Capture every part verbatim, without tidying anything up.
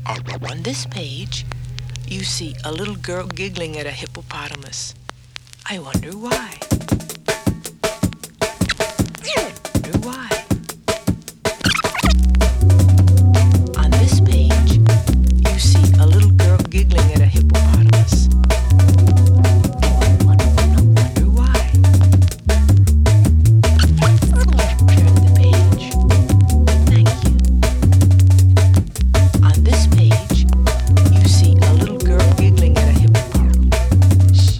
On this page, you see a little girl giggling at a hippopotamus. I wonder why. I wonder why. On this page, you see a little girl giggling at a hippopotamus. I wonder why. Turn the page. Thank you. On this page, you see a little girl giggling at a hippopotamus.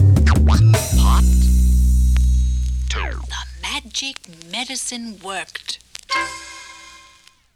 Medicine worked.